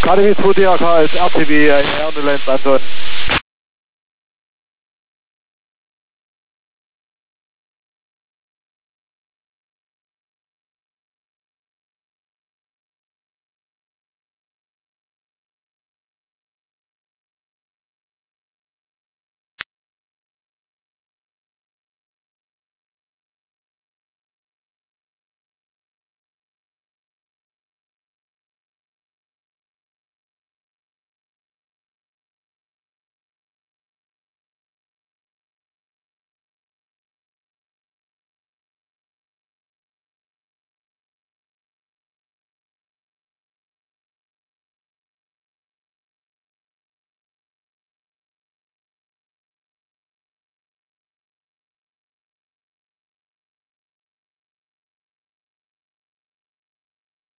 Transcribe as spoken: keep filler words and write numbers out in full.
K D W zwei D R K ist R T W Air Netherlands, Anton.